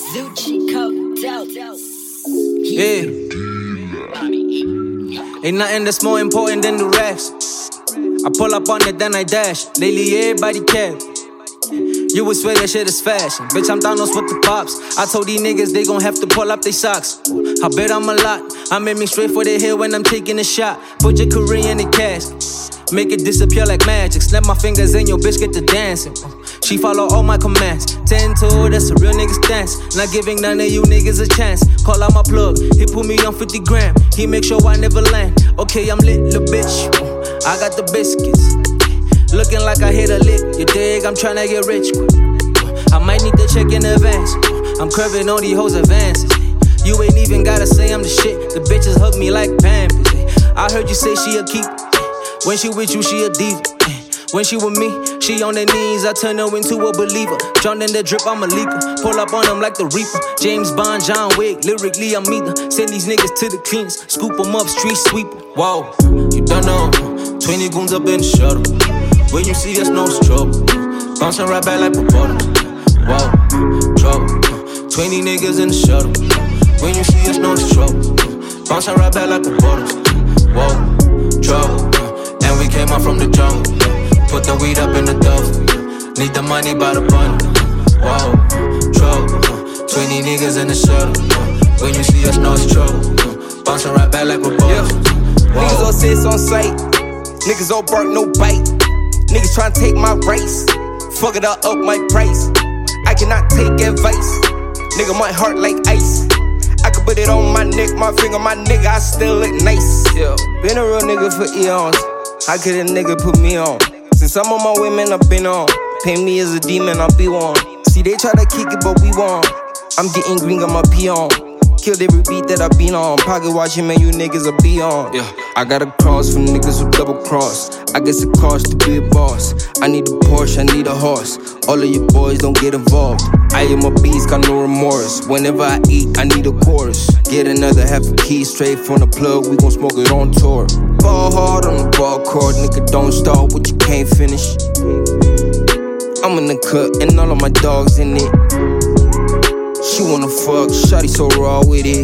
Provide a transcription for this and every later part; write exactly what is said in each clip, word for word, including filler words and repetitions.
Zucci coked out. Yeah. Ain't nothing that's more important than the racks. I pull up on it, then I dash. Lately, everybody care. You would swear that shit is fashion. Bitch, I'm Thanos with the pops. I told these niggas they gon' have to pull up they socks. I bet I'm a lot. I'm aiming straight for the hill when I'm taking a shot. Put your career in the cash. Make it disappear like magic. Snap my fingers and your bitch get to dancing. She follow all my commands. Ten toe, that's a real nigga stance. Not giving none of you niggas a chance. Call out my plug, he put me on fifty gram. He make sure I never land. Okay, I'm lit, little bitch. I got the biscuits. Looking like I hit a lick. You dig? I'm tryna get rich quick. I might need to check in advance. I'm curving all these hoes advances. You ain't even gotta say I'm the shit. The bitches hug me like Pampers. I heard you say she a keep. When she with you, she a diva. When she with me, she on her knees. I turn her into a believer. Drown in the drip, I'm a leaker. Pull up on them like the Reaper. James Bond, John Wick. Lyrically, I'm either. Send these niggas to the cleans. Scoop them up, street sweeper. Whoa, you don't know. twenty goons up in the shuttle. When you see us, no trouble. Bouncing right back like propeller. Whoa, trouble. twenty niggas in the shuttle. When you see us, no trouble. Bouncing right back like propeller. Whoa, trouble. And we came out from the jungle. Put the weed up in the duffel. Need the money by the bundle. Whoa, trouble. twenty niggas in the shuttle. When you see us, no trouble. Bouncing right back like propeller. Niggas all sits on sight. Niggas all bark, no bite. Niggas tryna take my race. Fuck it up, up my price. I cannot take advice. Nigga, my heart like ice. I could put it on my neck, my finger, my nigga, I still look nice. Yeah, been a real nigga for eons. How could a nigga put me on? Since some of my women I've been on. Paint me as a demon, I'll be one. See, they try to kick it, but we won. I'm getting green, got my pee on. Killed every beat that I been on. Pocket watching, man, you niggas are be on. Yeah, I got a cross for niggas who double cross. I guess it costs to be a boss. I need a Porsche, I need a horse. All of your boys don't get involved. I am a beast, got no remorse. Whenever I eat, I need a chorus. Get another half a key straight from the plug. We gon' smoke it on tour. Ball hard on the ball court. Nigga, don't start what you can't finish. I'm in the cut and all of my dogs in it. She wanna fuck, shawty so raw with it.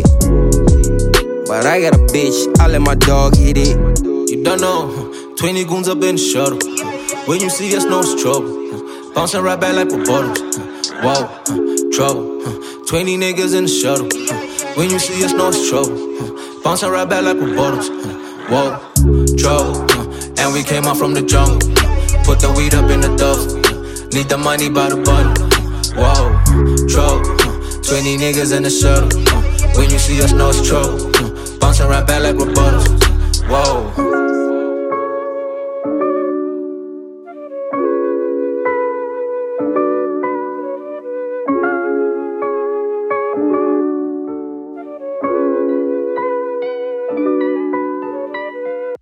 But I got a bitch, I let my dog hit it. You don't know, twenty goons up in the shuttle. When you see us, no trouble. Bouncing right back like propeller. Whoa, trouble. twenty niggas in the shuttle. When you see us, no trouble. Bouncing right back like propeller. Whoa, trouble. And we came out from the jungle. Put the weed up in the duffel. Need the money by the bundle. Whoa, trouble. twenty niggas in the shuttle. When you see us, no trouble. Bouncing right back like rebuttals.